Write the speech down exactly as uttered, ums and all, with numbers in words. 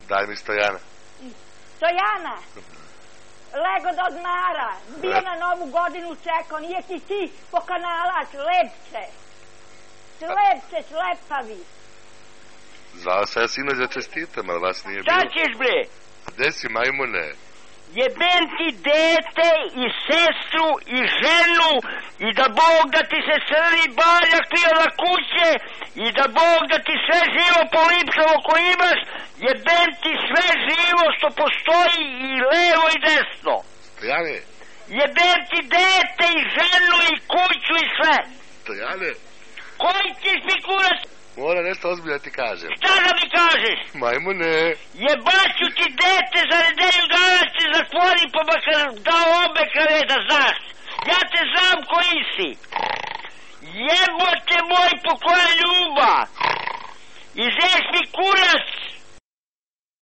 Daj mi Stojana. Stojana, lego da odmara, bio na novu godinu čekao, nije ti ti po kanalač, lepče. Slepče, slepavi. Zvao se ja sinoć da čestitam, ali vas nije Šta bilo. ćeš bre? Gde si, majmune? Jebem ti dete i sestru i ženu i da Bog da ti se crni baljak pio na kuće i da Bog da ti sve živo polipsavo ko imaš, jebem ti sve živo što postoji i levo i desno. Stojane. Jebem ti dete i ženu i kuću i sve. Stojane. Koji ćeš mi kurac? Mora nešto ozbiljno da ti kažem. Šta da mi kažeš? Majmune. Jebaću ti dete za nedelju dana ti zatvori pa makar dao obe kare da znaš. Ja te znam koji si. Jebote moj po koja ljubav. Izješ mi kurac.